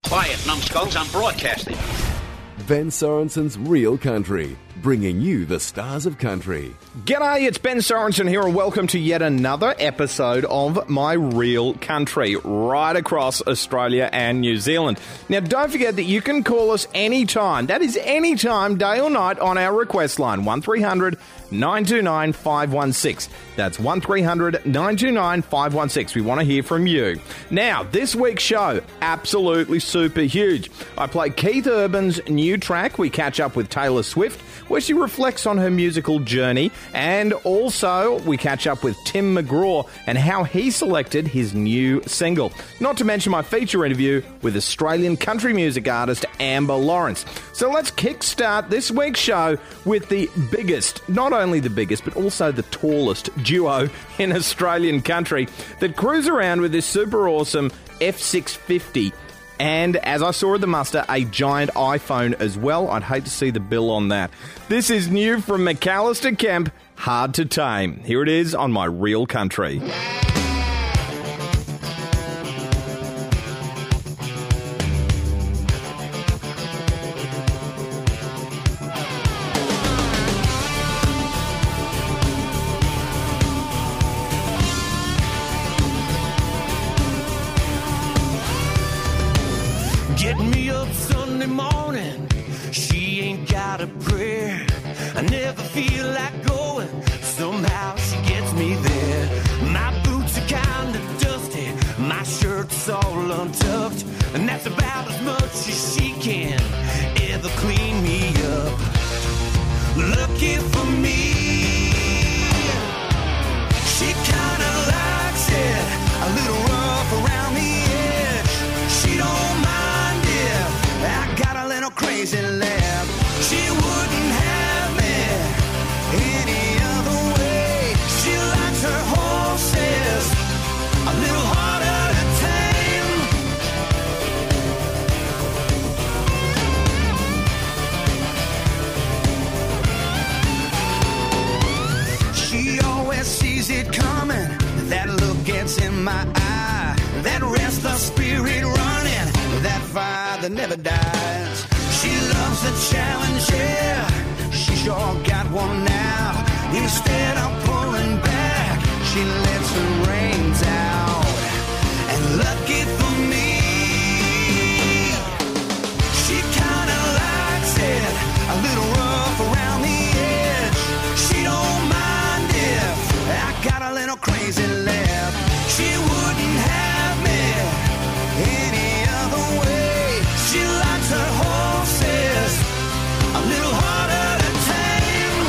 Quiet, numbskulls, I'm broadcasting. Ben Sorensen's Real Country, bringing you the stars of country. G'day, it's Ben Sorensen here and welcome to yet another episode of My Real Country, right across Australia and New Zealand. Now, don't forget that you can call us anytime, that is anytime, day or night, on our request line, 1300 929 516. That's 1300 929 516. We want to hear from you. Now, this week's show, absolutely super huge. I play Keith Urban's new track. We catch up with Taylor Swift, where she reflects on her musical journey, and also we catch up with Tim McGraw and how he selected his new single. Not to mention my feature interview with Australian country music artist Amber Lawrence. So let's kickstart this week's show with the biggest, not only the biggest, but also the tallest duo in Australian country that cruise around with this super awesome F650. And as I saw at the muster, a giant iPhone as well. I'd hate to see the bill on that. This is new from McAllister Kemp, Hard to Tame. Here it is on My Real Country. Getting me up Sunday morning, she ain't got a prayer. I never feel like going, somehow she gets me there. My boots are kinda dusty, my shirt's all untucked, and that's about as much as she can ever clean me up. Lucky for me, she kinda likes it a little rough around the edge. She don't mind I got a little crazy laugh. She wouldn't have me any other way. She likes her horses a little harder to tame. She always sees it coming. That look gets in my eye. That restless spirit running. That fire that never dies. She loves the challenge, yeah. She sure got one now. Instead of pulling back, she lets her reins out. And lucky for me, she kinda likes it a little rough around the edge. She don't mind if I got a little crazy laugh. She wouldn't have me any other way. She likes her horses a little harder to tame.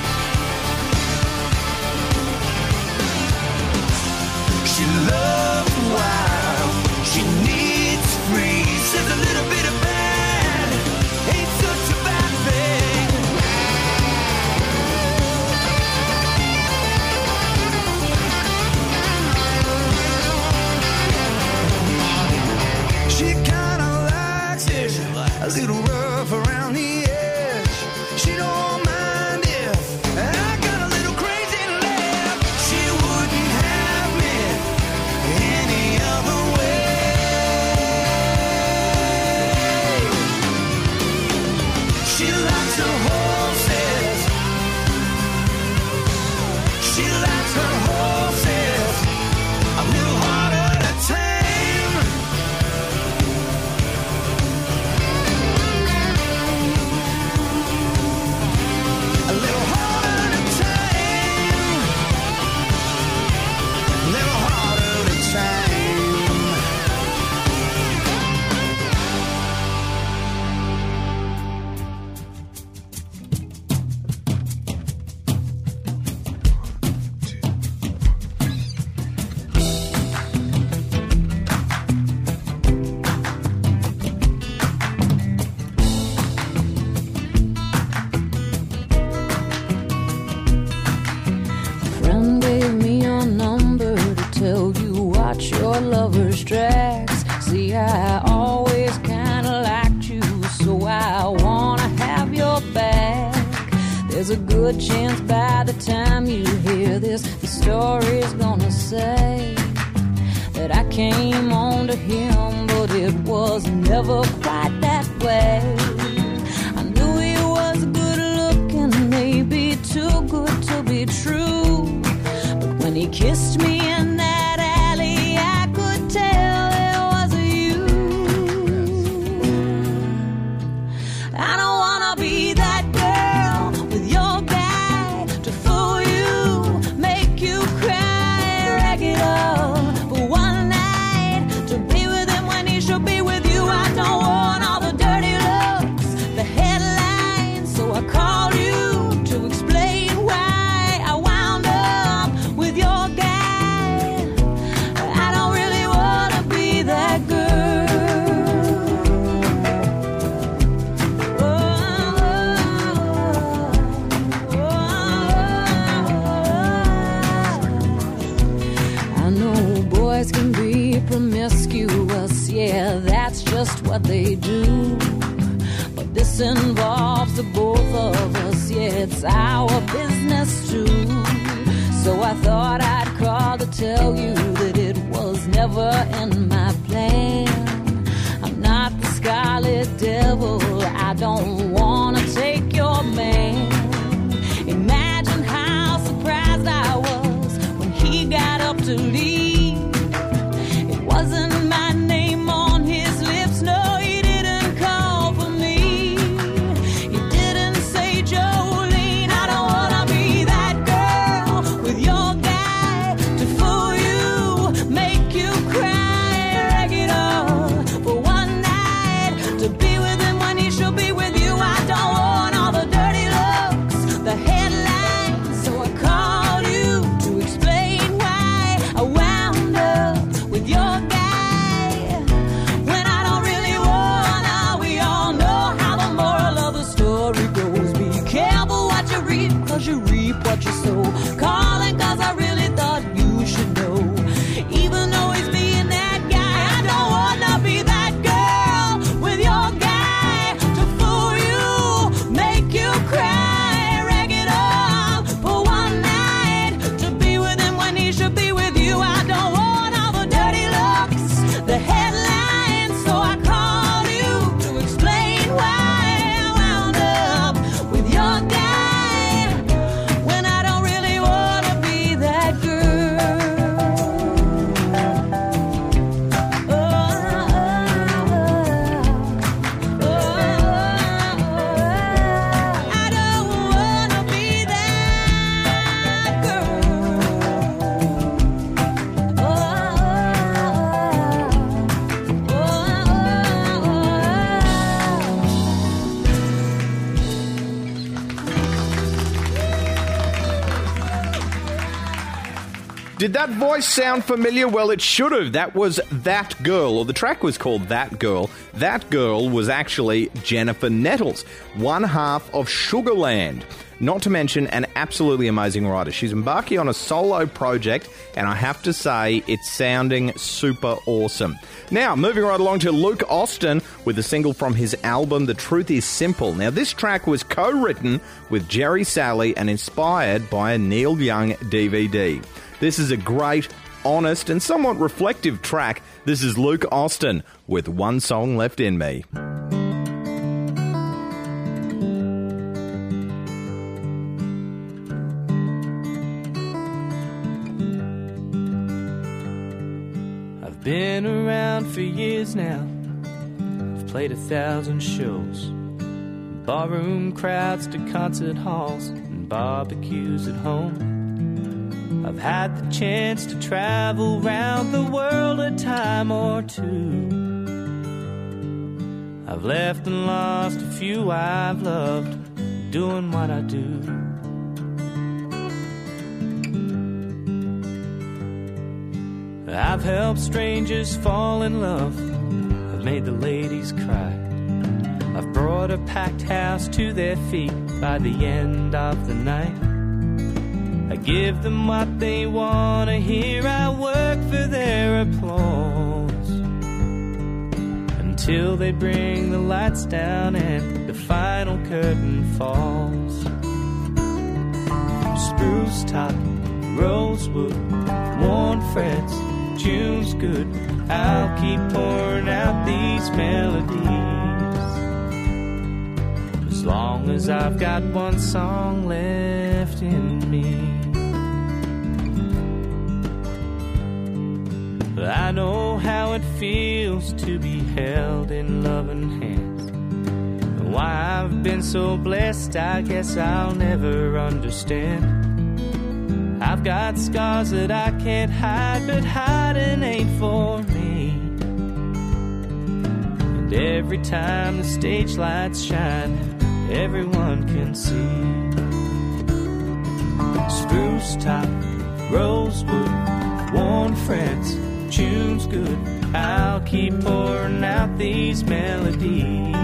She loves wild, she needs free. Says a little bit of bad ain't such a bad thing. She kinda likes it a little rough around the edge. She don't mind if I got a little crazy laugh. She wouldn't have me any other way. She likes her horses. She likes her horses a little harder to tame. A little harder to tame. A little harder to tame. Friend gave me your number to tell you watch your lover's tracks. See, I always kinda liked you, so I wanna have your back. There's a good chance by the time you hear this, the story's gonna say that I came on to him, but but it was never quite that way. I knew he was good looking, maybe too good to be true. But when he kissed me in that alley, I could tell it was you. I don't wanna be that girl with your guy to fool you, make you cry, rag it up for one night, to be with him when he should be with you. I don't want all the dirty looks, the headlines, so I called you to explain why I wound up with your guy. I don't really wanna be that girl. I know boys can be promiscuous, yeah, that's just what they do. But this involves the both of us, yeah, it's our business too. So I thought I'd call to tell you that it was never in my plan. I'm not the Scarlet Devil, I don't wanna take your man. Imagine how surprised I was when he got up to leave. It wasn't my name on his lips, no, he didn't call for me. He didn't say Jolene. I don't wanna be that girl with your guy to fool you, make you cry, rag it up for one night, to be with him when he should be with you. I don't want all the dirty looks, the headlines, so I called you to explain why I wound up with your guy when I don't really wanna. We all know how the moral of the story goes. Be careful what you reap, cause you reap what you sow. Calling cause I really thought you should know. Even though he's being that guy, I don't wanna be that girl with your guy to fool you, make you cry, rag it up for one night, to be with him when he should be with you. I don't want all the dirty looks, the headlines, so I called you to explain why I wound up with your guy when I don't really wanna be that girl. I don't wanna be that girl. Did that voice sound familiar? Well, it should have. That was That Girl, or the track was called That Girl. That Girl was actually Jennifer Nettles, one half of Sugarland. Not to mention an absolutely amazing writer. She's embarking on a solo project, and I have to say, it's sounding super awesome. Now, moving right along to Luke Austin with a single from his album, The Truth Is Simple. Now, this track was co-written with Jerry Salley and inspired by a Neil Young DVD. This is a great, honest, and somewhat reflective track. This is Luke Austin with One Song Left in Me. I've been around for years now. I've played 1,000 shows. Barroom crowds to concert halls and barbecues at home. I've had the chance to travel round the world a time or two. I've left and lost a few I've loved, doing what I do. I've helped strangers fall in love. I've made the ladies cry. I've brought a packed house to their feet by the end of the night. I give them what they want to hear. I work for their applause until they bring the lights down and the final curtain falls. Spruce top, rosewood, worn frets, June's good, I'll keep pouring out these melodies. As long as I've got one song left in me. I know how it feels to be held in loving hands. And why I've been so blessed, I guess I'll never understand. I've got scars that I can't hide, but hiding ain't for me. And every time the stage lights shine, everyone can see. Spruce top, rosewood, worn frets, tunes good. I'll keep pouring out these melodies.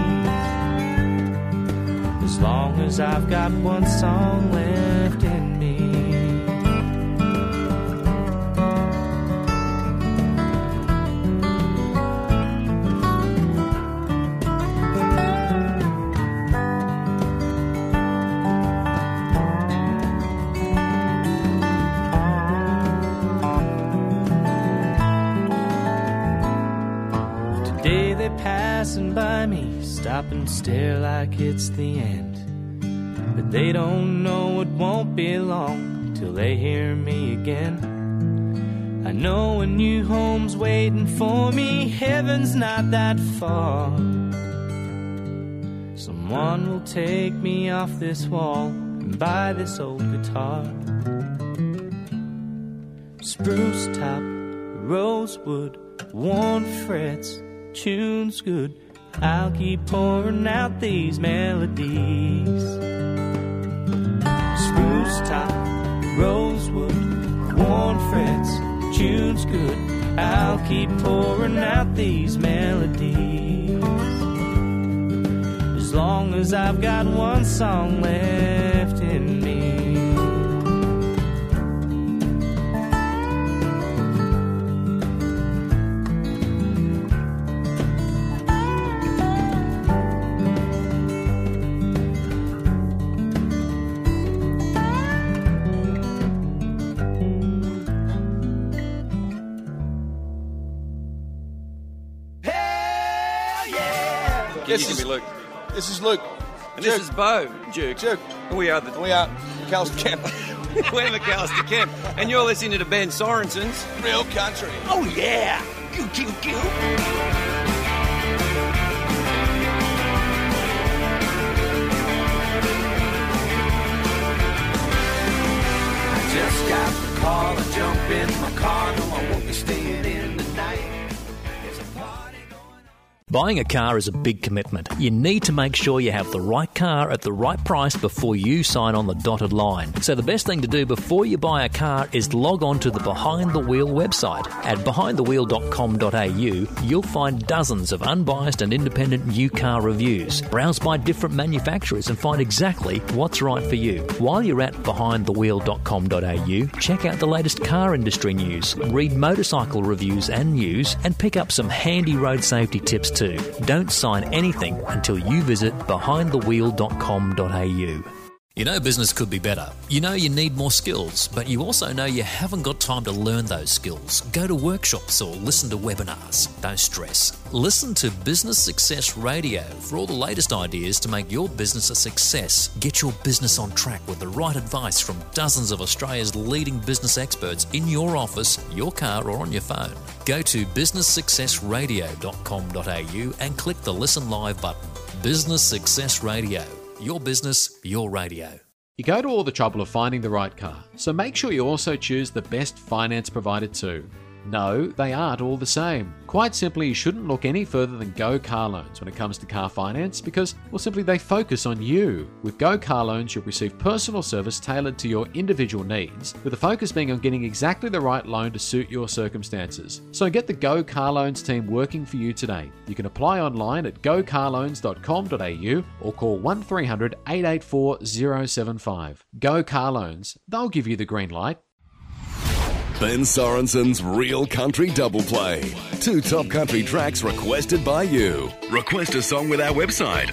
As long as I've got one song left in me. Passing by me, stop and stare like it's the end. But they don't know it won't be long till they hear me again. I know a new home's waiting for me, heaven's not that far. Someone will take me off this wall and buy this old guitar. Spruce top, rosewood, worn frets, tunes good. I'll keep pouring out these melodies. Spruce top, rosewood, worn frets, tunes good. I'll keep pouring out these melodies. As long as I've got one song left in me. This is Luke. And this is Bo. Duke. And we are McAllister Camp. We're McAllister Camp. And you're listening to Ben Sorensen's Real Country. Oh, yeah. Goo. I just got the call to jump in my car. No, I won't be staying in tonight. Buying a car is a big commitment. You need to make sure you have the right car at the right price before you sign on the dotted line. So the best thing to do before you buy a car is log on to the Behind the Wheel website. At behindthewheel.com.au, you'll find dozens of unbiased and independent new car reviews. Browse by different manufacturers and find exactly what's right for you. While you're at behindthewheel.com.au, check out the latest car industry news, read motorcycle reviews and news, and pick up some handy road safety tips too. Don't sign anything until you visit behindthewheel.com.au. You know business could be better. You know you need more skills, but you also know you haven't got time to learn those skills. Go to workshops or listen to webinars. Don't stress. Listen to Business Success Radio for all the latest ideas to make your business a success. Get your business on track with the right advice from dozens of Australia's leading business experts in your office, your car or on your phone. Go to businesssuccessradio.com.au and click the Listen Live button. Business Success Radio. Your business, your radio. You go to all the trouble of finding the right car, so make sure you also choose the best finance provider too. No, they aren't all the same. Quite simply, you shouldn't look any further than Go Car Loans when it comes to car finance because, well, simply they focus on you. With Go Car Loans, you'll receive personal service tailored to your individual needs, with the focus being on getting exactly the right loan to suit your circumstances. So get the Go Car Loans team working for you today. You can apply online at gocarloans.com.au or call 1300 884 075. Go Car Loans. They'll give you the green light. Ben Sorensen's Real Country Double Play. 2 top country tracks requested by you. Request a song with our website,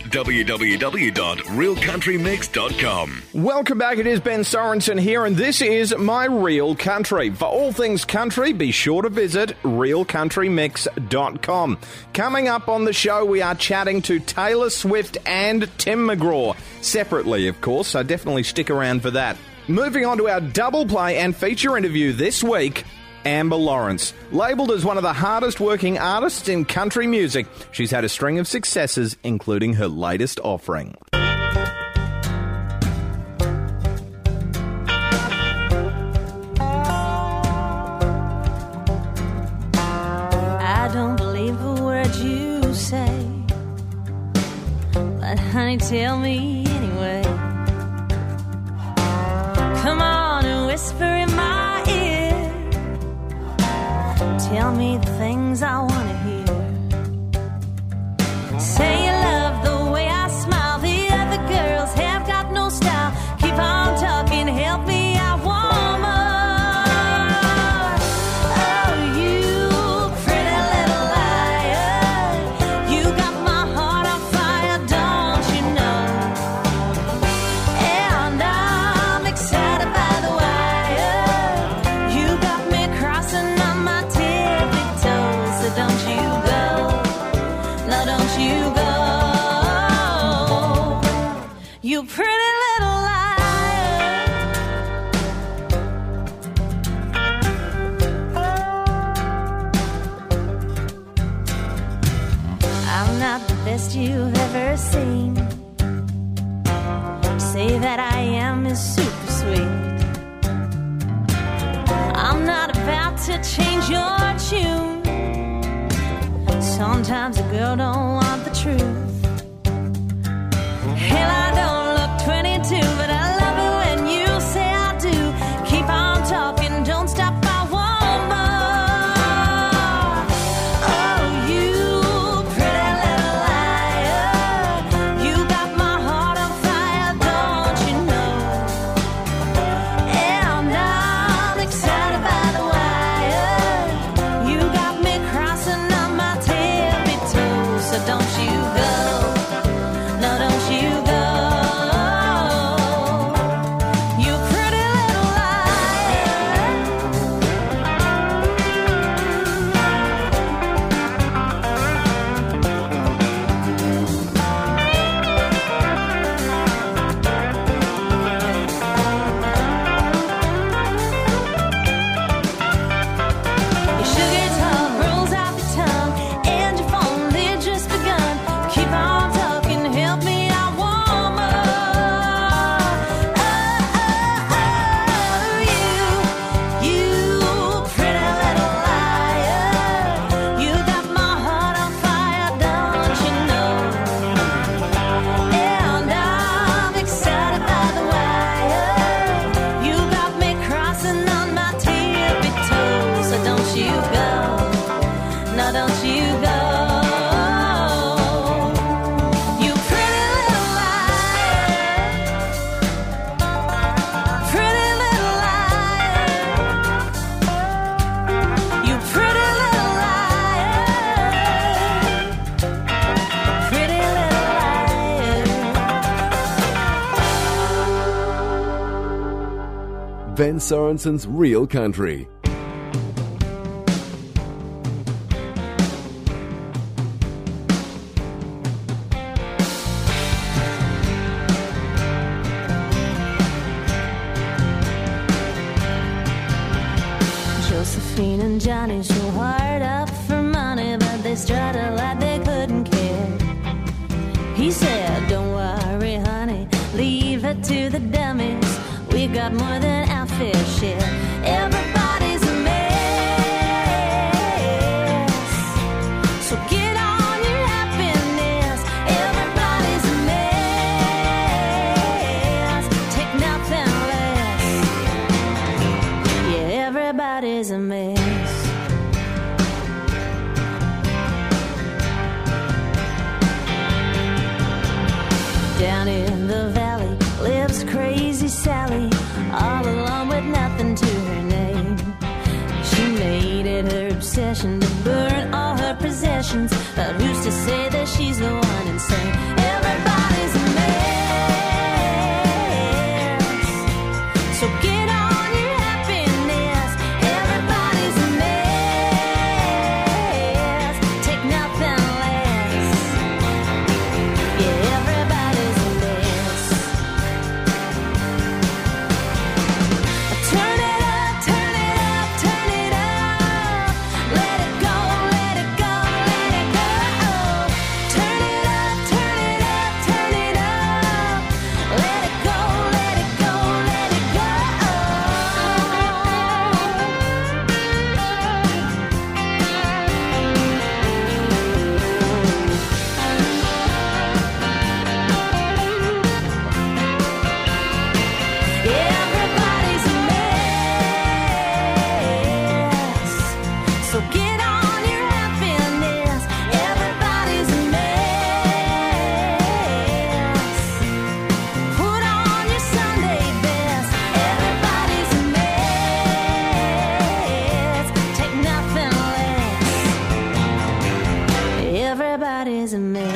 www.realcountrymix.com. Welcome back. It is Ben Sorensen here, and this is My Real Country. For all things country, be sure to visit realcountrymix.com. Coming up on the show, we are chatting to Taylor Swift and Tim McGraw. Separately, of course, so definitely stick around for that. Moving on to our double play and feature interview this week, Amber Lawrence. Labelled as one of the hardest working artists in country music, she's had a string of successes, including her latest offering. I don't believe a word you say, but honey, tell me anyway. Come on and whisper in my ear. Tell me the things I want to hear. Say you love the way I smile. The other girls have got no style. Keep on talking, help me out, woman. Oh, you pretty little liar. You got my heart on fire, don't you know? And I'm excited by the wire. You got me crossing on my tippy toes. So don't you go, no don't you go. You pretty little liar. I'm not the best you've ever seen. Say that I am is super sweet. I'm not about to change your tune. Sometimes a girl don't want the truth. Hell, I don't look 22, but I love it when you say I do. Keep on talking, don't stop, I want more. Oh, you pretty little liar. You got my heart on fire, don't you know? And I'm excited by the wire. You got me crossing on my tippy toes. So don't you go, no don't you go. You pretty little liar. Your sugar talk rolls off your tongue, and your phone lid just begun. Keep on talking, help me out, woman. Oh, you pretty little liar. You got my heart on fire, don't you know? And I'm excited by the wire. You got me crossing on my tippy toes. So don't you go, no don't you go. You pretty little liar. Pretty little liar. You pretty little liar. Pretty little liar. Ben Sorensen's Real Country. Josephine and Johnny so hard up for money, but they strutted like they couldn't care. He said, don't worry, honey, leave it to the dummies. We got more than our fair share. Everybody's a mess, so get on your happiness. Everybody's a mess, take nothing less. Yeah, everybody's a mess. Down in the valley lives crazy Sally, all alone with nothing to her name. patience, but who's to say that she's the one insane? Everybody's a mess, so get on your happiness. Everybody's a mess, take nothing less. Yeah, everybody's a mess. Turn it up, turn it up, turn it up. Let it go, let it go, let it go. Turn it up, turn it up, turn it up. Let it go, let it go, let it go. Everybody's a mess, so get on your happiness. Everybody's a mess, put on your Sunday best. Everybody's a mess, take nothing less. Everybody's a mess.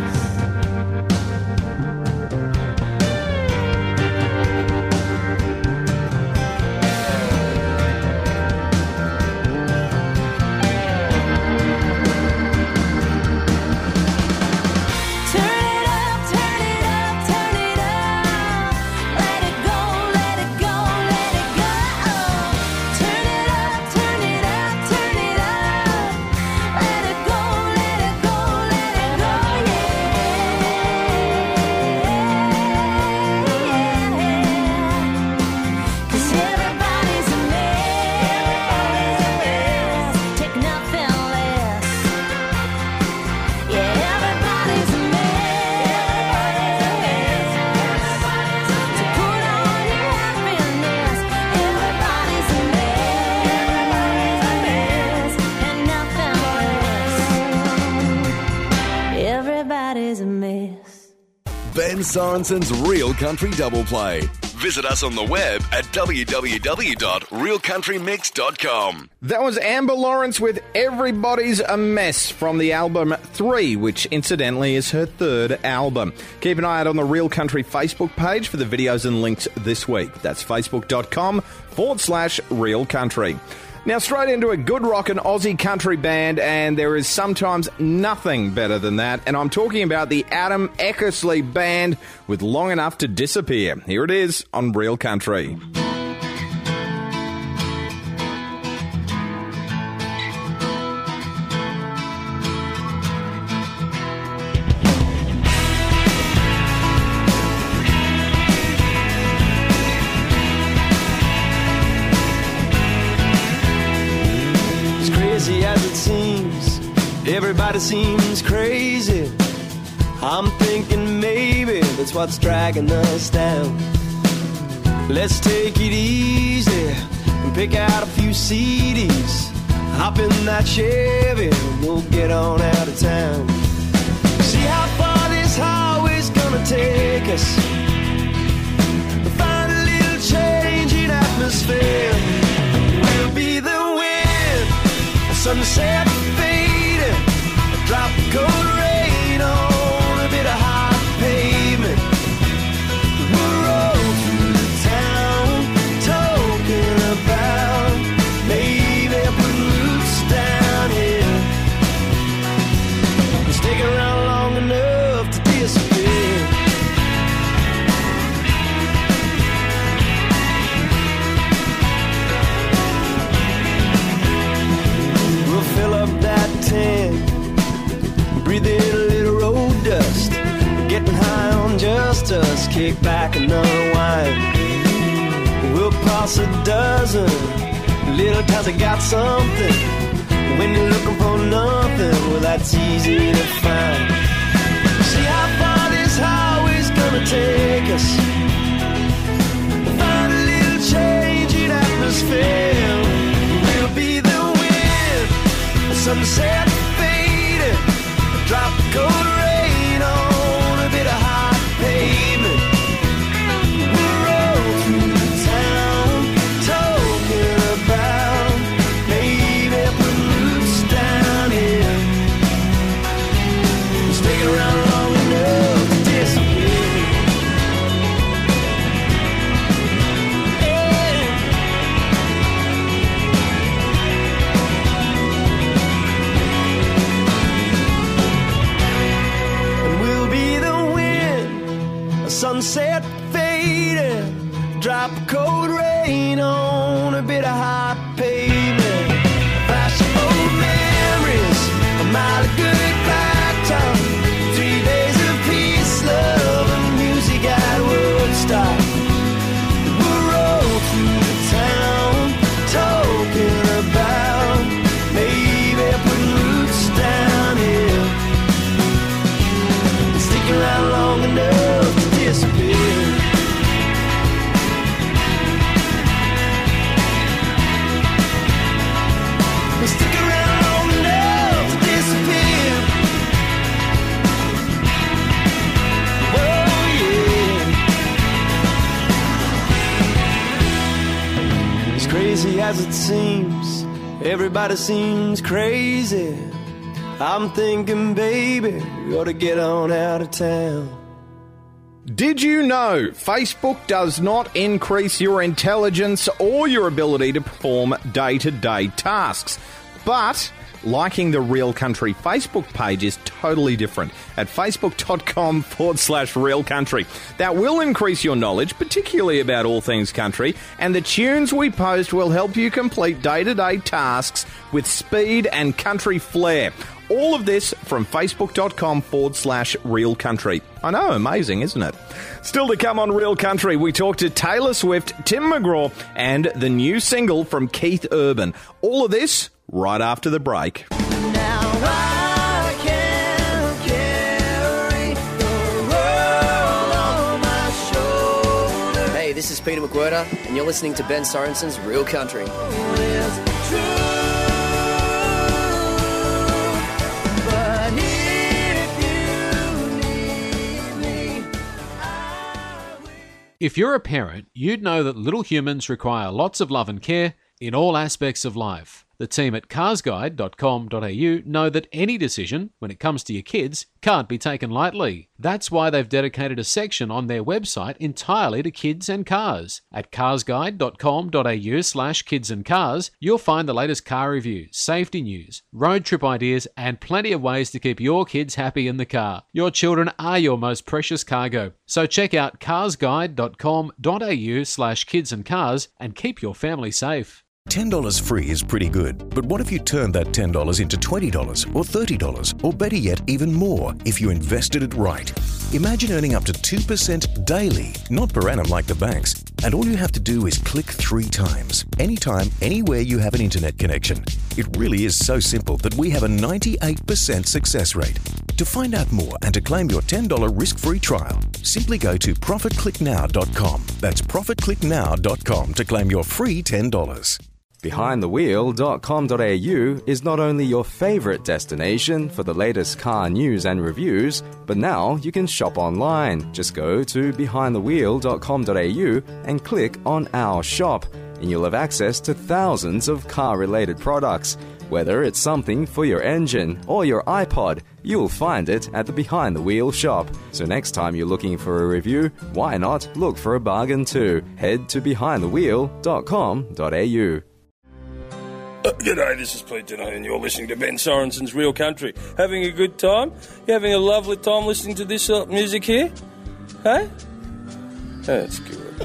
Turn it up, turn it up, turn it up. Let it go, let it go, let it go. Turn it up, turn it up, turn it up. Let it go, let it go, let it go. Yeah. 'Cause everybody's a mess, take nothing less. Yeah, everybody's a mess, so put on your happiness. Everybody's a mess, and nothing less. Everybody's a mess. Ben Sorenson's Real Country Double Play. Visit us on the web at www.realcountrymix.com. That was Amber Lawrence with Everybody's a Mess from the album 3, which incidentally is her third album. Keep an eye out on the Real Country Facebook page for the videos and links this week. That's facebook.com/Real Country. Now, straight into a good rockin' Aussie country band, and there is sometimes nothing better than that, and I'm talking about the Adam Eckersley Band with Long Enough to Disappear. Here it is on Real Country. As crazy as it seems, everybody seems crazy. I'm thinking maybe that's what's dragging us down. Let's take it easy and pick out a few CDs. Hop in that Chevy and we'll get on out of town. See how far this highway's gonna take us. Find a little change in atmosphere. We'll be the wind, sunset fading, a drop of cold rain on a bit of hot pavement. We'll roll through the town, talking about maybe putting roots down here. Stick around long enough to disappear. We'll fill up that tank, breathe in a little road dust, getting high on just us, kick back and unwind. We'll pass a dozen little towns that got something. When you're looking for nothing, well, that's easy to find. See how far this highway's gonna take us. Find a little change in atmosphere. We'll be the wind, the sunset fading, a drop of cold rain on a bit of hot pavement. We'll roll through the town, talking about maybe putting roots down here. sunset fading, drop of cold rain on a bit of hot pavement. Flash of old memories, a mile of goodbye time. 3 days of peace, love, and music at Woodstock. We'll roll through the town, talking about maybe putting roots down here, sticking around long enough to disappear. Stick around long enough to disappear. Oh yeah. As crazy as it seems, everybody seems crazy. I'm thinking, baby, we ought to get on out of town. Did you know Facebook does not increase your intelligence or your ability to perform day-to-day tasks? But liking the Real Country Facebook page is totally different at facebook.com/Real Country. That will increase your knowledge, particularly about all things country, and the tunes we post will help you complete day-to-day tasks with speed and country flair. All of this from facebook.com/Real Country. I know, amazing, isn't it? Still to come on Real Country, we talk to Taylor Swift, Tim McGraw, and the new single from Keith Urban. All of this right after the break. Now I can carry the world on my shoulder. Hey, this is Peter McWhirter, and you're listening to Ben Sorensen's Real Country. If you're a parent, you'd know that little humans require lots of love and care in all aspects of life. The team at carsguide.com.au know that any decision, when it comes to your kids, can't be taken lightly. That's why they've dedicated a section on their website entirely to kids and cars. At carsguide.com.au/kidsandcars, you'll find the latest car reviews, safety news, road trip ideas, and plenty of ways to keep your kids happy in the car. Your children are your most precious cargo. So check out carsguide.com.au/kidsandcars and keep your family safe. $10 free is pretty good, but what if you turned that $10 into $20 or $30 or better yet even more if you invested it right? Imagine earning up to 2% daily, not per annum like the banks, and all you have to do is click 3 times, anytime, anywhere you have an internet connection. It really is so simple that we have a 98% success rate. To find out more and to claim your $10 risk-free trial, simply go to ProfitClickNow.com. That's ProfitClickNow.com to claim your free $10. BehindTheWheel.com.au is not only your favorite destination for the latest car news and reviews, but now you can shop online. Just go to BehindTheWheel.com.au and click on Our Shop, and you'll have access to thousands of car-related products. Whether it's something for your engine or your iPod, you'll find it at the Behind the Wheel shop. So next time you're looking for a review, why not look for a bargain too? Head to BehindTheWheel.com.au. G'day, this is Pete Denay, and you're listening to Ben Sorensen's Real Country. Having a good time? You having a lovely time listening to this music here? Hey? That's good.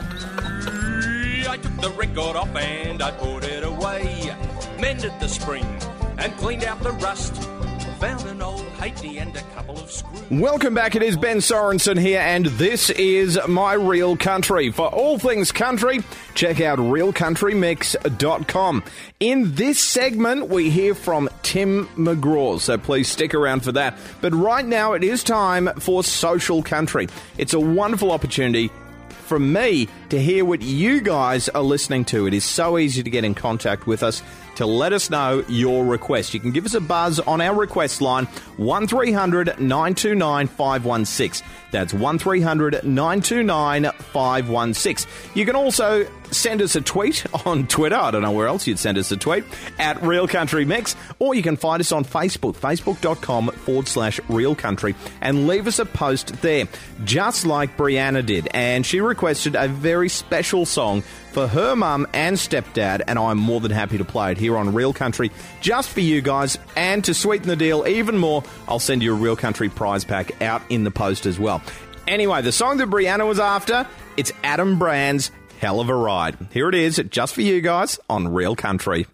I took the record off and I put it away. Mended the spring and cleaned out the rust. Found an old halfpenny and a couple of screws. Welcome back, it is Ben Sorensen here, and this is My Real Country. For all things country, check out realcountrymix.com. In this segment, we hear from Tim McGraw, so please stick around for that. But right now, it is time for Social Country. It's a wonderful opportunity from me to hear what you guys are listening to. It is so easy to get in contact with us to let us know your request. You can give us a buzz on our request line, 1300 929 516. That's 1300 929 516. You can also send us a tweet on Twitter. I don't know where else you'd send us a tweet, at Real Country Mix, or you can find us on Facebook, facebook.com/Real Country, and leave us a post there, just like Brianna did. And she requested a very special song for her mum and stepdad, and I'm more than happy to play it here on Real Country just for you guys. And to sweeten the deal even more, I'll send you a Real Country prize pack out in the post as well. Anyway, the song that Brianna was after, it's Adam Brand's Hell of a Ride. Here it is, just for you guys on Real Country.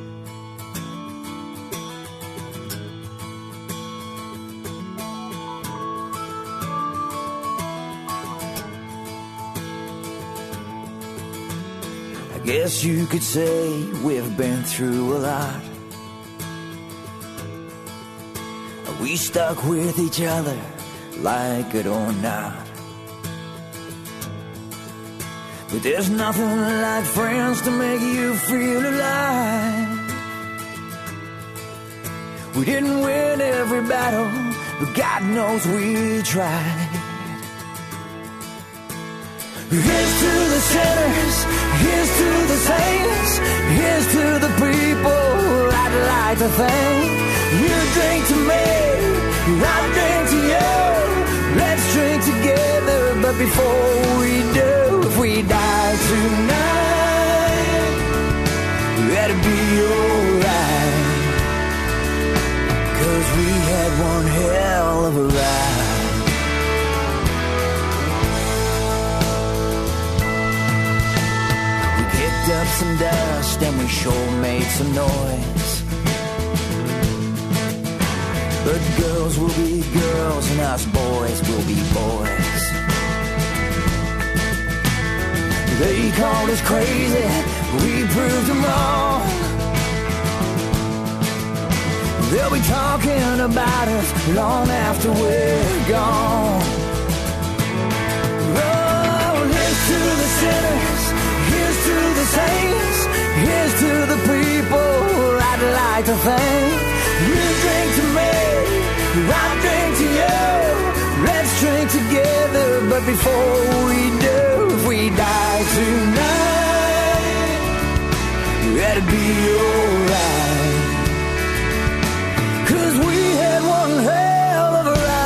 I guess you could say we've been through a lot. We stuck with each other, like it or not. But there's nothing like friends to make you feel alive. We didn't win every battle, but God knows we tried. Here's to the sinners, here's to the saints, here's to the people I'd like to thank. You drink to me, I drink to you. Let's drink together, but before we do, if we die tonight, that'd be alright. 'Cause we had one hell of a ride. We kicked up some dust and we sure made some noise. But girls will be girls and us boys will be boys. They called us crazy, we proved them wrong. They'll be talking about us long after we're gone. Oh, here's to the sinners, here's to the saints, here's to the people I'd like to thank. You drink to me, I drink to you. Let's drink together, but before we do, if we die tonight, that'd be alright. 'Cause we had one hell of a ride.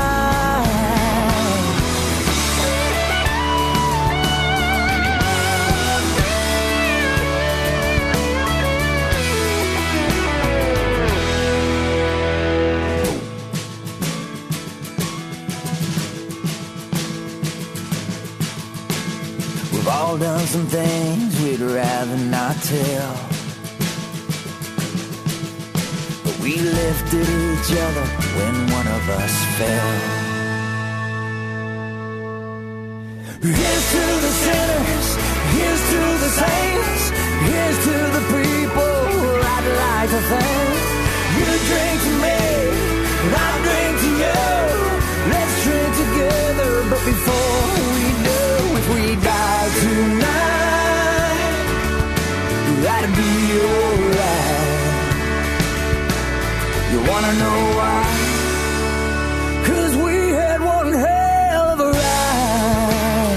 We've all done some things we'd rather not tell. But we lifted each other when one of us fell. Here's to the sinners, here's to the saints, here's to the people I'd like to thank. You drink to me, I drink to you. Let's drink together, but before we do, if we die tonight, that'd be alright. You wanna know why? 'Cause we had one hell of a ride.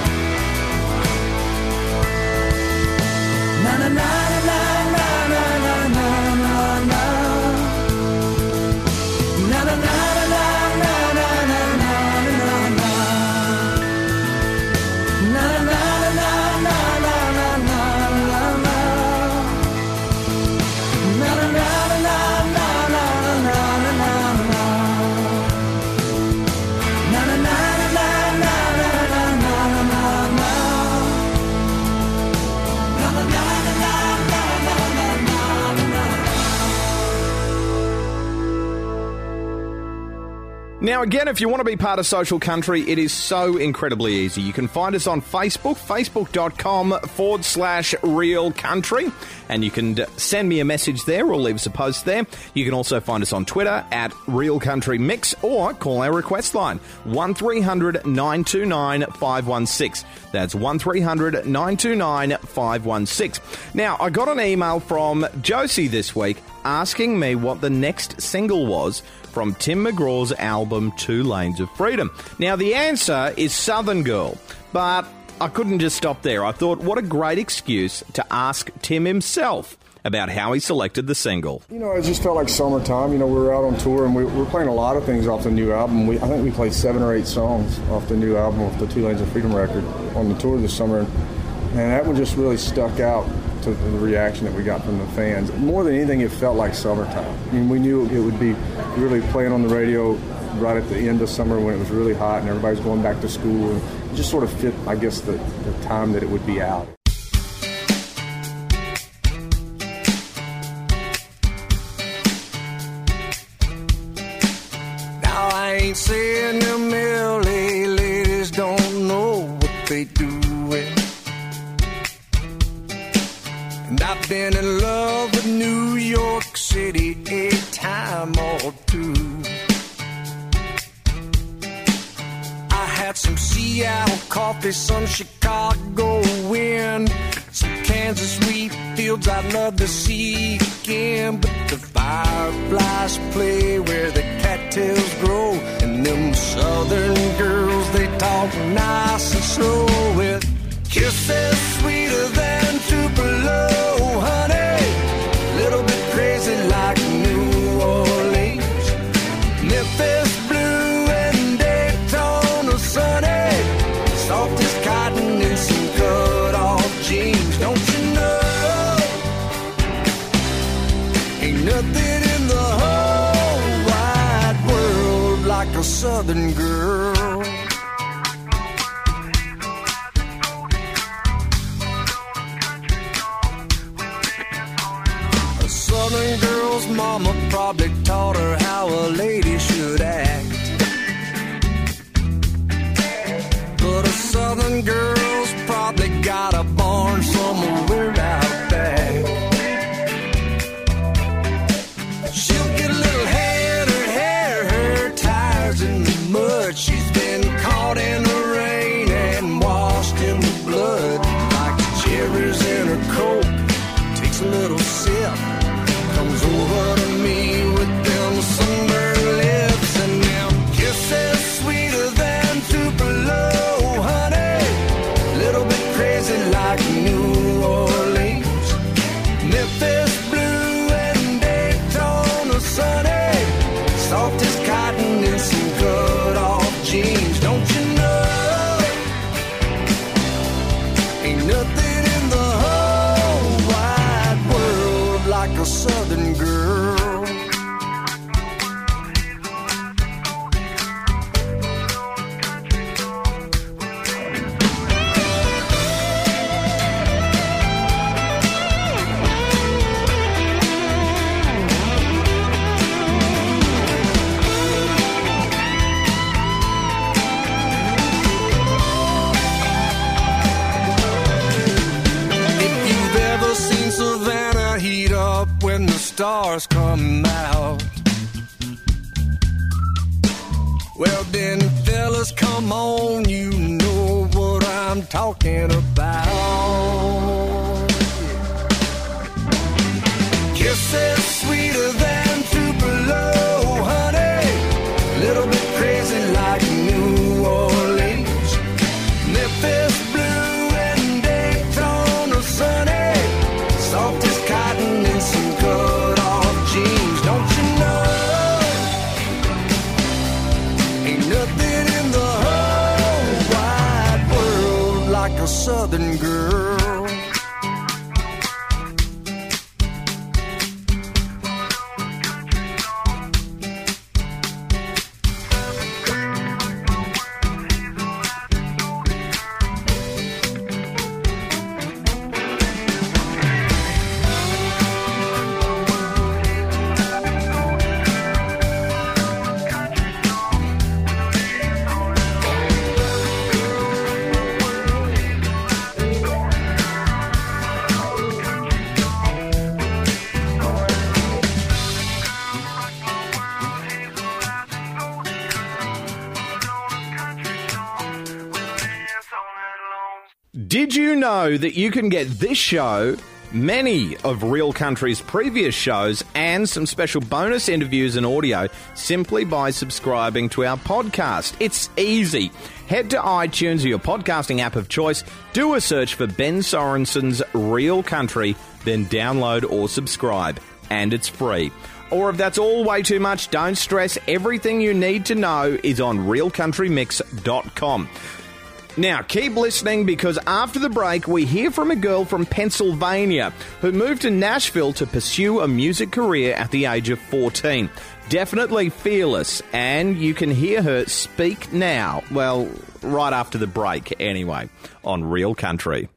Na na na na na na na na na na. Na na na na na na na na na na. Na na na na na na na na na. Na na na na na na na na. Na na na na na na na na. Na na na na na na na. Now, again, if you want to be part of Social Country, it is so incredibly easy. You can find us on Facebook, facebook.com/Real Country, and you can send me a message there or leave us a post there. You can also find us on Twitter at Real Country Mix, or call our request line, 1300 929 516. That's 1300 929 516. Now, I got an email from Josie this week asking me what the next single was from Tim McGraw's album 2 Lanes of Freedom. Now, the answer is Southern Girl, but I couldn't just stop there. I thought, what a great excuse to ask Tim himself about how he selected the single. You know, it just felt like summertime. You know, we were out on tour, and we were playing a lot of things off the new album. I think we played 7 or 8 songs off the new album, off the 2 Lanes of Freedom record on the tour this summer, and that one just really stuck out to the reaction that we got from the fans. More than anything, it felt like summertime. I mean, we knew it would be really playing on the radio right at the end of summer when it was really hot and everybody's going back to school. And it just sort of fit, I guess, the time that it would be out. Now I ain't saying them LA ladies don't know what they doing. And I've been in love with New York City a time or two. I had some Seattle coffee, some Chicago wind, some Kansas wheat fields I'd love to see again. But the fireflies play where the cattails grow, and them southern girls, they talk nice and slow with kisses sweeter than Tupelo, honey. Little bit crazy like New Orleans, Memphis blue and Daytona sunny, soft as cotton and some cut-off jeans. Don't you know? Ain't nothing in the whole wide world like a southern girl. Southern girl's mama probably taught her how a lady should act. But a southern girl's probably got a barn somewhere out back. She'll get a little hair in her hair, her tires in the mud. She's been caught in the rain and washed in the blood. Like cherries in her coat, takes a little sip, comes over to me with them sunburned lips and them kisses sweeter than Tupelo, honey. Little bit crazy like New Orleans, Memphis blue and Daytona sunny, soft as cotton and some cut-off jeans. Don't you know? Ain't nothing in the whole wide world like a southern girl. If you've ever seen Savannah heat up when the stars come out, well then fellas, come on, you know what I'm talking about. Kisses sweeter than Tupelo, honey. Little bit crazy like New Orleans, Memphis blue and Daytona sunny, soft as cotton and some cut-off jeans. Don't you know? Ain't nothing in the whole wide world like a southern girl. Did you know that you can get this show, many of Real Country's previous shows, and some special bonus interviews and audio simply by subscribing to our podcast? It's easy. Head to iTunes or your podcasting app of choice, do a search for Ben Sorensen's Real Country, then download or subscribe, and it's free. Or if that's all way too much, don't stress. Everything you need to know is on realcountrymix.com. Now, keep listening, because after the break, we hear from a girl from Pennsylvania who moved to Nashville to pursue a music career at the age of 14. Definitely fearless, and you can hear her speak now. Well, right after the break, anyway, on Real Country.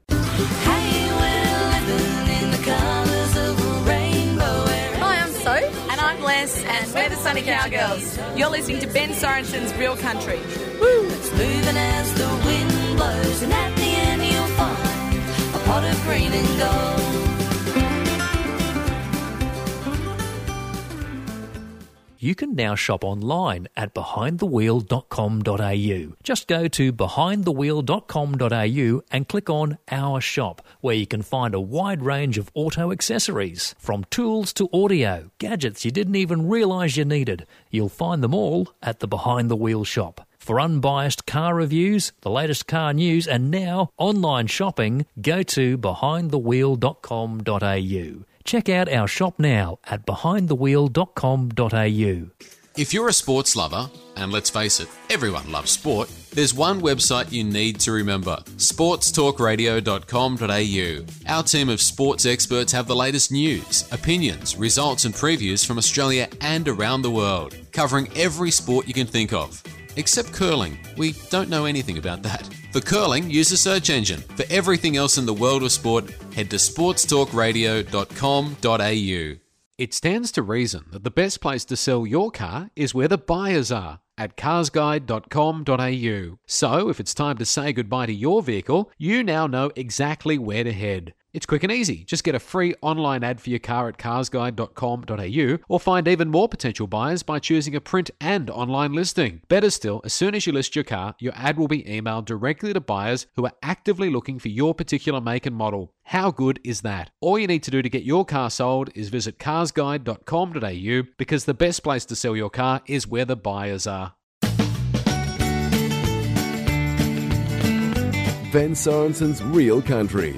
Hi, I'm So. And I'm Les, and we're the Sunny Cowgirls. You're listening to Ben Sorensen's Real Country. Woo! It's moving as the wind blows, and at the end you'll find a pot of green and gold. You can now shop online at behindthewheel.com.au. Just go to behindthewheel.com.au and click on Our Shop, where you can find a wide range of auto accessories, from tools to audio, gadgets you didn't even realise you needed. You'll find them all at the Behind the Wheel shop. For unbiased car reviews, the latest car news, and now online shopping, go to behindthewheel.com.au. Check out our shop now at behindthewheel.com.au. If you're a sports lover, and let's face it, everyone loves sport, there's one website you need to remember: sportstalkradio.com.au. Our team of sports experts have the latest news, opinions, results and previews from Australia and around the world, covering every sport you can think of. Except curling. We don't know anything about that. For curling, use the search engine. For everything else in the world of sport, head to sportstalkradio.com.au. It stands to reason that the best place to sell your car is where the buyers are, at carsguide.com.au. So, if it's time to say goodbye to your vehicle, you now know exactly where to head. It's quick and easy. Just get a free online ad for your car at carsguide.com.au, or find even more potential buyers by choosing a print and online listing. Better still, as soon as you list your car, your ad will be emailed directly to buyers who are actively looking for your particular make and model. How good is that? All you need to do to get your car sold is visit carsguide.com.au, because the best place to sell your car is where the buyers are. Ben Sorensen's Real Country.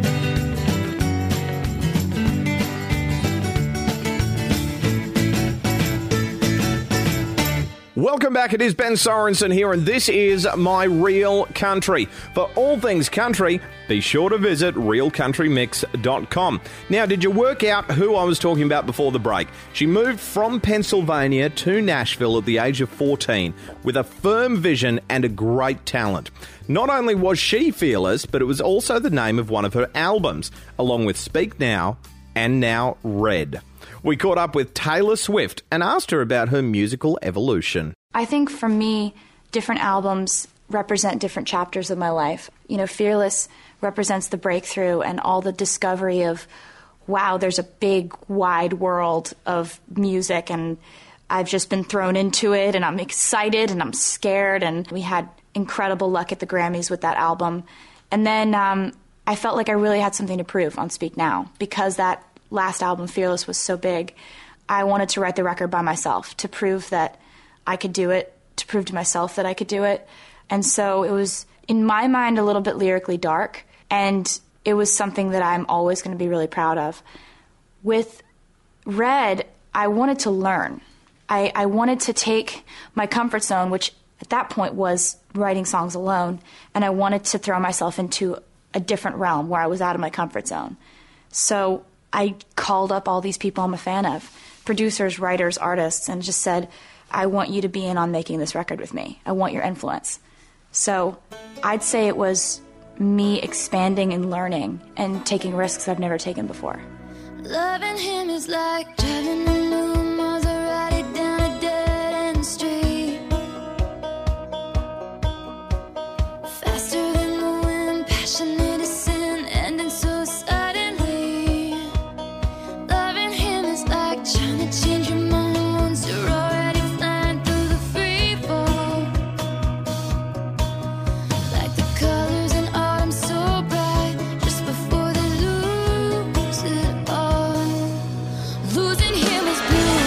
Welcome back. It is Ben Sorensen here, and this is My Real Country. For all things country, be sure to visit realcountrymix.com. Now, did you work out who I was talking about before the break? She moved from Pennsylvania to Nashville at the age of 14 with a firm vision and a great talent. Not only was she fearless, but it was also the name of one of her albums, along with Speak Now and Now Red. We caught up with Taylor Swift and asked her about her musical evolution. I think for me, different albums represent different chapters of my life. You know, Fearless represents the breakthrough and all the discovery of, wow, there's a big, wide world of music, and I've just been thrown into it, and I'm excited, and I'm scared, and we had incredible luck at the Grammys with that album. And then I felt like I really had something to prove on Speak Now, because that last album, Fearless, was so big. I wanted to write the record by myself to prove that I could do it, to prove to myself that I could do it. And so it was, in my mind, a little bit lyrically dark, and it was something that I'm always going to be really proud of. With Red, I wanted to learn. I wanted to take my comfort zone, which at that point was writing songs alone, and I wanted to throw myself into a different realm where I was out of my comfort zone. So I called up all these people I'm a fan of, producers, writers, artists, and just said, I want you to be in on making this record with me. I want your influence. So I'd say it was me expanding and learning and taking risks I've never taken before. Loving him is like driving a new Maserati down a dead-end street. Faster than the wind, passionate as sin, ending so suddenly. Loving him is like trying to change your mind once you're already flying through the free fall. Like the colors in autumn so bright, just before they lose it all. Losing him is blue.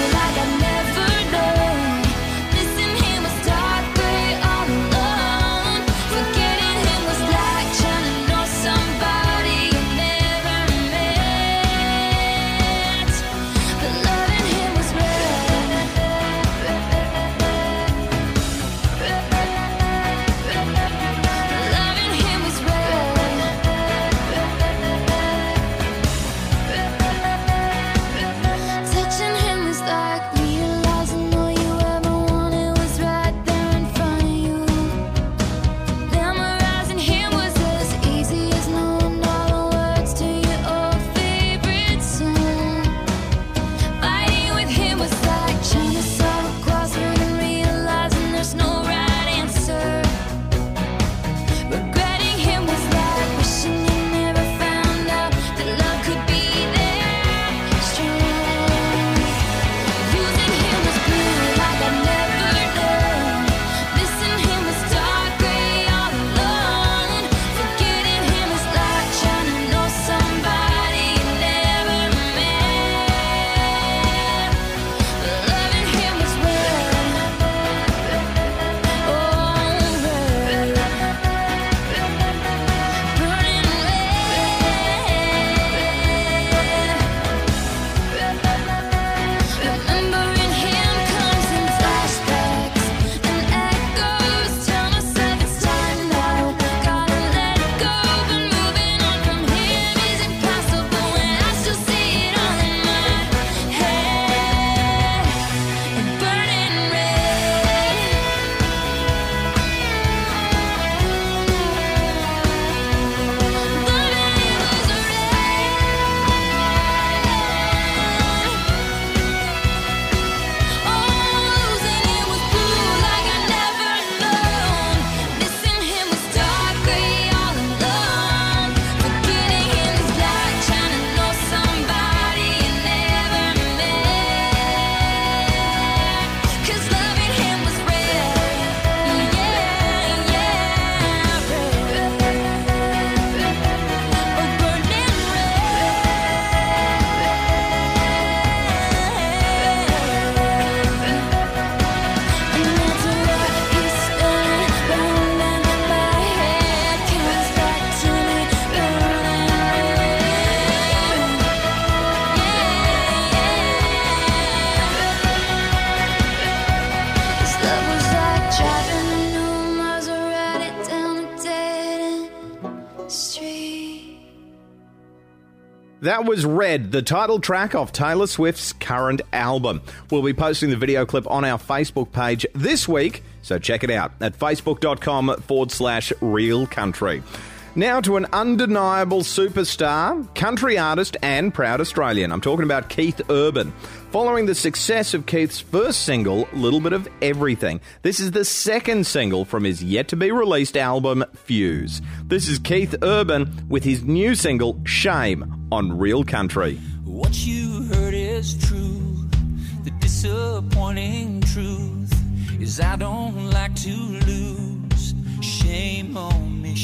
That was Red, the title track of Taylor Swift's current album. We'll be posting the video clip on our Facebook page this week, so check it out at facebook.com/Real Country. Now to an undeniable superstar, country artist and proud Australian. I'm talking about Keith Urban. Following the success of Keith's first single, Little Bit of Everything, this is the second single from his yet-to-be-released album, Fuse. This is Keith Urban with his new single, Shame, on Real Country. What you heard is true. The disappointing truth is I don't like to lose. Shame on me,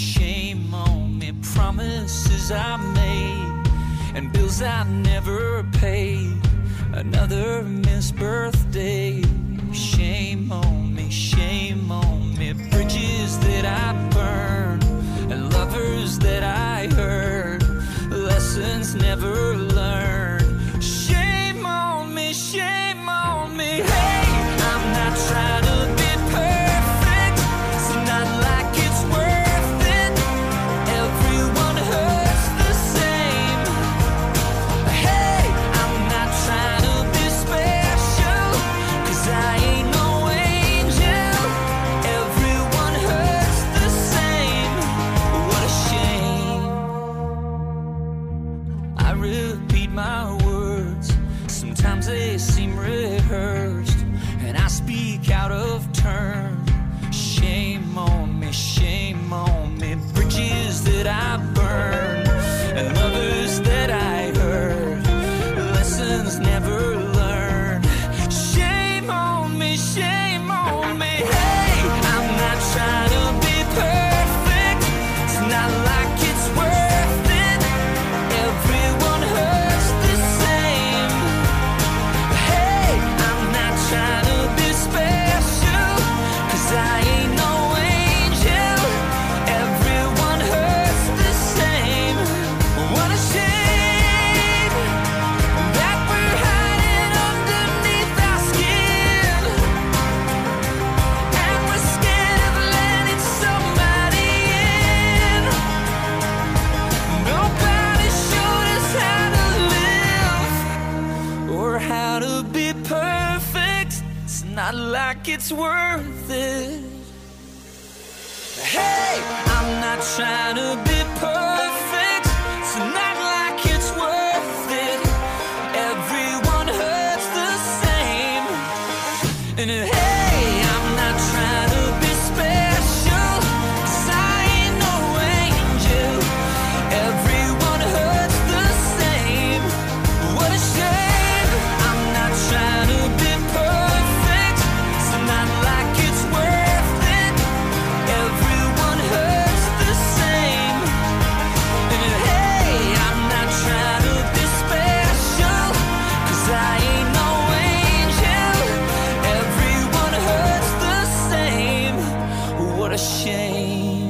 promises I made and bills I never paid. Another missed birthday. Shame on me, bridges that I burned and lovers that I hurt, lessons never learned. Shame on me, hey, I'm not trying to be perfect, it's not like it's worth it, everyone hurts the same. Hey, I'm not trying to be special, 'cause I ain't no angel, everyone hurts the same. What a shame. I repeat my words, sometimes they seem rehearsed, and I speak out of turn. Shame on me, bridges that I burned and lovers that I hurt, lessons never learned. Shame on me, hey, I'm not trying to be perfect, it's not like it's worth it, everyone hurts the same. Hey, I'm not trying to be special, 'cause I ain't no angel, everyone hurts the same. What a shame that we're hiding underneath our skin, and we're scared of letting somebody in. Nobody showed us how to live or how to be perfect, it's not like it's worth it. Hey, I'm not trying to be perfect, it's not like it's worth it, everyone hurts the same. And hey, I'm not trying to be special, 'cause I ain't no angel, everyone hurts the same. What a shame, I'm not trying to be perfect, it's not like it's worth it, everyone hurts the same. And hey, I'm not trying to be special, 'cause I ain't no angel, everyone hurts the same. What a shame.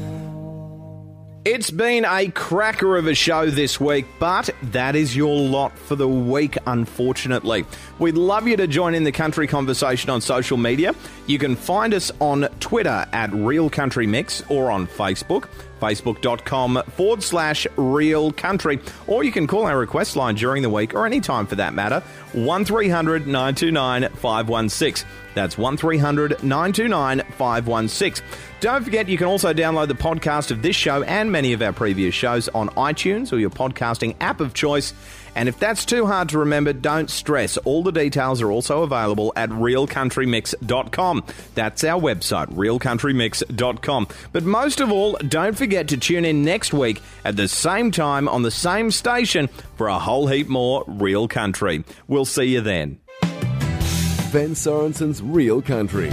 It's been a cracker of a show this week, but that is your lot for the week, unfortunately. We'd love you to join in the country conversation on social media. You can find us on Twitter at Real Country Mix or on Facebook, facebook.com/Real Country, or you can call our request line during the week or any time for that matter, 1300 929 516. That's 1300 929 516. Don't forget, you can also download the podcast of this show and many of our previous shows on iTunes or your podcasting app of choice. And if that's too hard to remember, don't stress. All the details are also available at realcountrymix.com. That's our website, realcountrymix.com. But most of all, don't forget to tune in next week at the same time on the same station for a whole heap more Real Country. We'll see you then. Ben Sorensen's Real Country.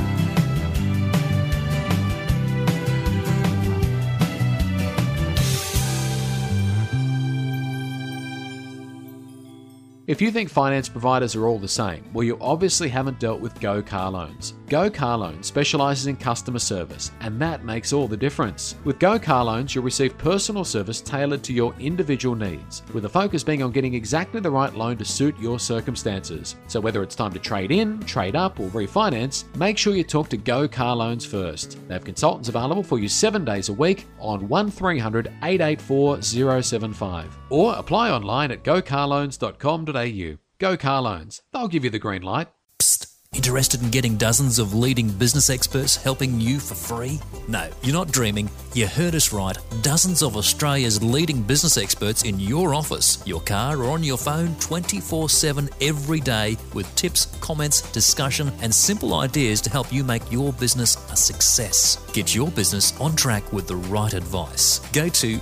If you think finance providers are all the same, well, you obviously haven't dealt with Go Car Loans. Go Car Loans specialises in customer service, and that makes all the difference. With Go Car Loans, you'll receive personal service tailored to your individual needs, with the focus being on getting exactly the right loan to suit your circumstances. So whether it's time to trade in, trade up, or refinance, make sure you talk to Go Car Loans first. They have consultants available for you 7 days a week on 1300 884 075, or apply online at gocarloans.com.au. Go Car Loans. They'll give you the green light. Interested in getting dozens of leading business experts helping you for free? No, you're not dreaming. You heard us right. Dozens of Australia's leading business experts in your office, your car, or on your phone 24/7 every day with tips, comments, discussion, and simple ideas to help you make your business a success. Get your business on track with the right advice. Go to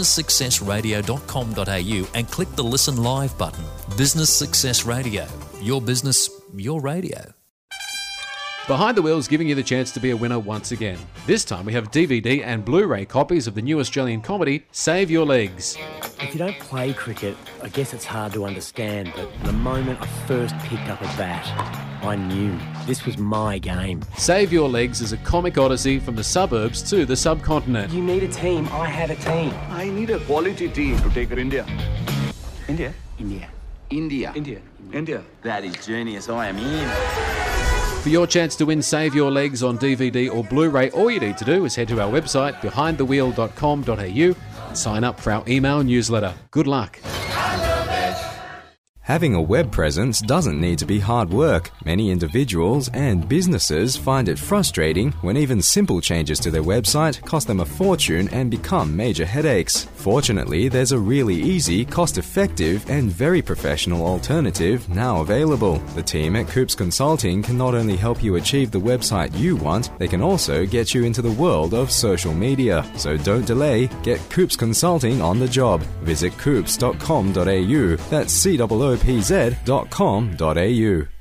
businesssuccessradio.com.au and click the Listen Live button. Business Success Radio. Your business, your radio. Behind the Wheel's giving you the chance to be a winner once again. This time we have DVD and Blu-ray copies of the new Australian comedy, Save Your Legs. If you don't play cricket, I guess it's hard to understand, but the moment I first picked up a bat, I knew this was my game. Save Your Legs is a comic odyssey from the suburbs to the subcontinent. You need a team, I have a team. I need a quality team to take India. India? India. India. India. India. That is genius. I am in. For your chance to win Save Your Legs on DVD or Blu-ray, all you need to do is head to our website, behindthewheel.com.au, and sign up for our email newsletter. Good luck. Having a web presence doesn't need to be hard work. Many individuals and businesses find it frustrating when even simple changes to their website cost them a fortune and become major headaches. Fortunately, there's a really easy, cost-effective, and very professional alternative now available. The team at Coops Consulting can not only help you achieve the website you want, they can also get you into the world of social media. So don't delay, get Coops Consulting on the job. Visit coops.com.au. That's COOPZ.com.au.